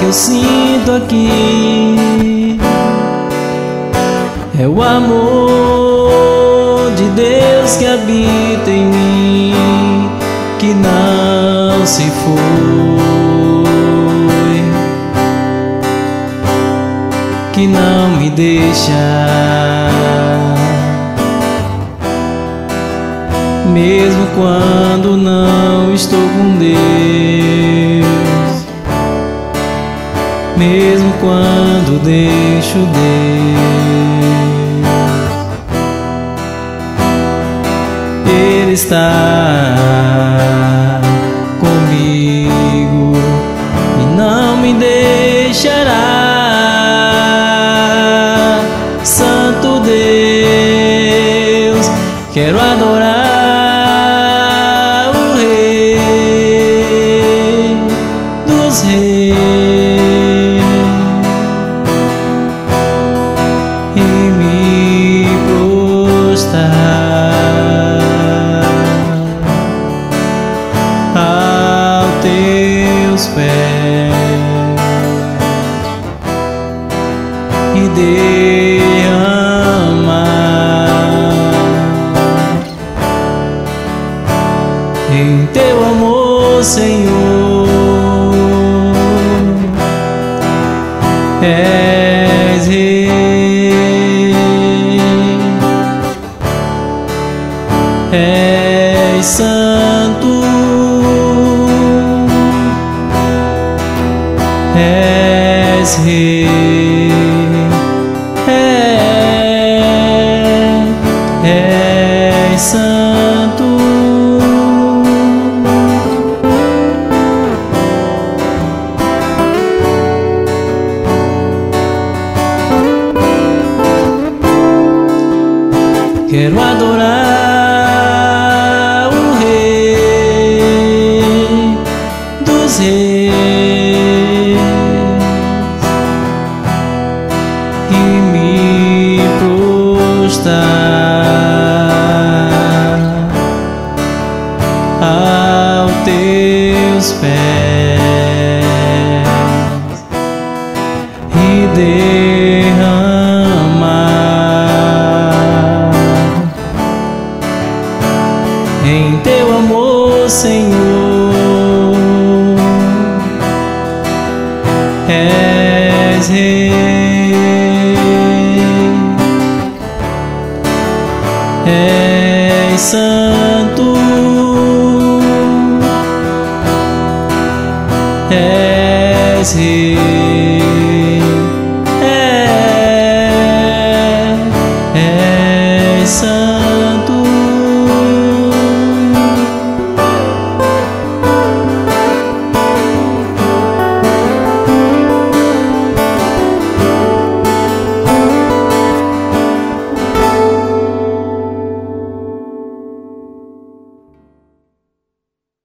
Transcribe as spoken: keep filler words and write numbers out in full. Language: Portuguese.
eu sinto aqui é o amor de Deus que habita em mim, que não se foi, que não me deixa, mesmo quando não estou com Deus, mesmo quando deixo Deus, Ele está comigo e não me deixará. Santo Deus, quero adorar o Rei dos Reis e me prostrar aos teus pés e derramar em teu amor, Senhor. És Rei, és Santo, és Rei, és Santo. Quero adorar o Rei dos Reis e me prostrar aos teus pés e derramar em teu amor, Senhor. És Rei, és Santo, és Rei.